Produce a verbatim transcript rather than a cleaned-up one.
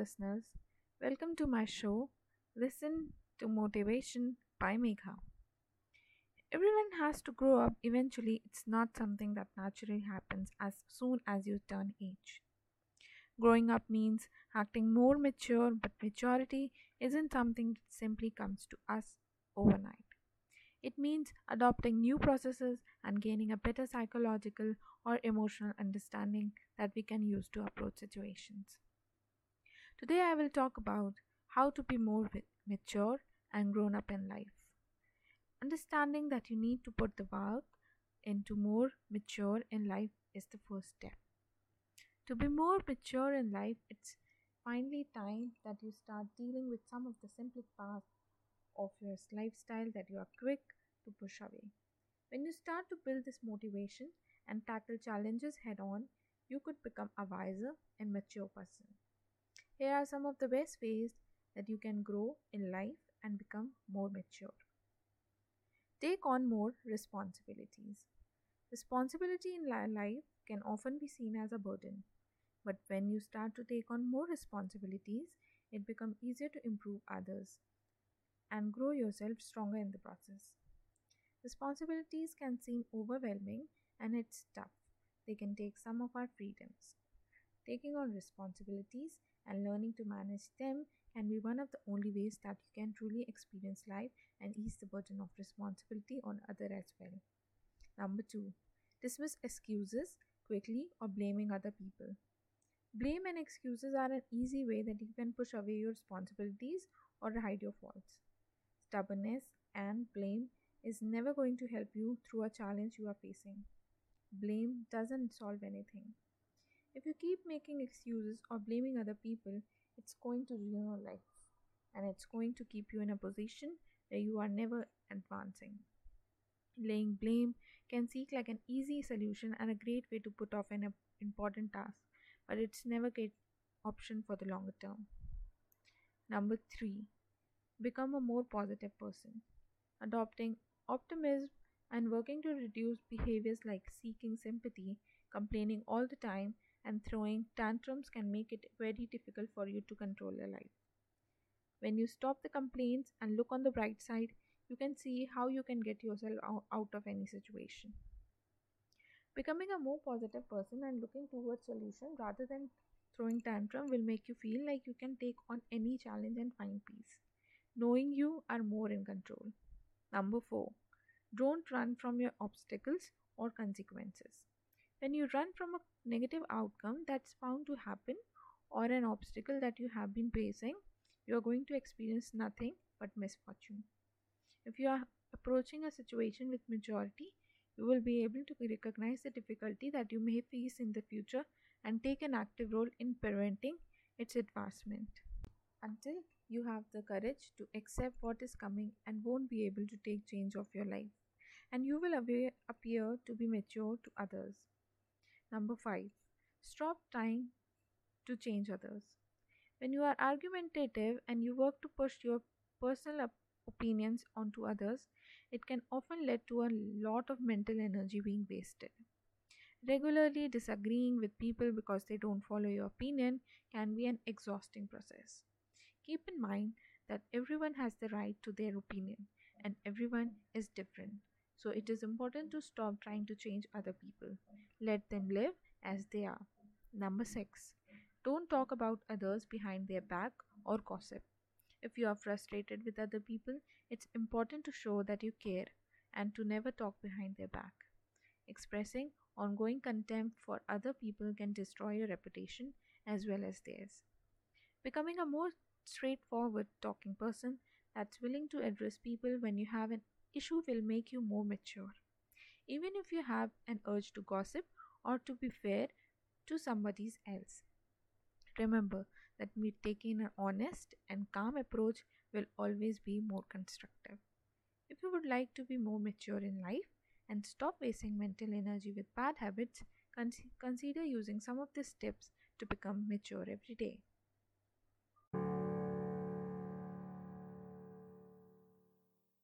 listeners. Welcome to my show, Listen to Motivation by Megha. Everyone has to grow up eventually, it's not something that naturally happens as soon as you turn age. Growing up means acting more mature, but maturity isn't something that simply comes to us overnight. It means adopting new processes and gaining a better psychological or emotional understanding that we can use to approach situations. Today, I will talk about how to be more wi- mature and grown up in life. Understanding that you need to put the work into more mature in life is the first step. To be more mature in life, it's finally time that you start dealing with some of the simple parts of your lifestyle that you are quick to push away. When you start to build this motivation and tackle challenges head on, you could become a wiser and mature person. Here are some of the best ways that you can grow in life and become more mature. Take on more responsibilities. Responsibility in li- life can often be seen as a burden, but when you start to take on more responsibilities, it becomes easier to improve others and grow yourself stronger in the process. Responsibilities can seem overwhelming and it's tough. They can take some of our freedoms. Taking on responsibilities and learning to manage them can be one of the only ways that you can truly experience life and ease the burden of responsibility on others as well. Number two, dismiss excuses quickly or blaming other people. Blame and excuses are an easy way that you can push away your responsibilities or hide your faults. Stubbornness and blame is never going to help you through a challenge you are facing. Blame doesn't solve anything. If you keep making excuses or blaming other people, it's going to ruin your life and it's going to keep you in a position where you are never advancing. Laying blame can seem like an easy solution and a great way to put off an important task, but it's never a great option for the longer term. Number three, become a more positive person. Adopting optimism and working to reduce behaviors like seeking sympathy, complaining all the time, and throwing tantrums can make it very difficult for you to control your life. When you stop the complaints and look on the bright side, you can see how you can get yourself ou- out of any situation. Becoming a more positive person and looking towards solution rather than throwing tantrum will make you feel like you can take on any challenge and find peace, knowing you are more in control. Number four, don't run from your obstacles or consequences. When you run from a negative outcome that's bound to happen or an obstacle that you have been facing, you are going to experience nothing but misfortune. If you are approaching a situation with maturity, you will be able to recognize the difficulty that you may face in the future and take an active role in preventing its advancement. Until you have the courage to accept what is coming and won't be able to take change of your life, and you will aware, appear to be mature to others. Number five, stop trying to change others. When you are argumentative and you work to push your personal op- opinions onto others, it can often lead to a lot of mental energy being wasted. Regularly disagreeing with people because they don't follow your opinion can be an exhausting process. Keep in mind that everyone has the right to their opinion and everyone is different. So it is important to stop trying to change other people. Let them live as they are. Number six, don't talk about others behind their back or gossip. If you are frustrated with other people, it's important to show that you care and to never talk behind their back. Expressing ongoing contempt for other people can destroy your reputation as well as theirs. Becoming a more straightforward talking person that's willing to address people when you have an issue will make you more mature. Even if you have an urge to gossip or to be fair to somebody else. Remember that me taking an honest and calm approach will always be more constructive. If you would like to be more mature in life and stop wasting mental energy with bad habits, con- consider using some of these tips to become mature every day.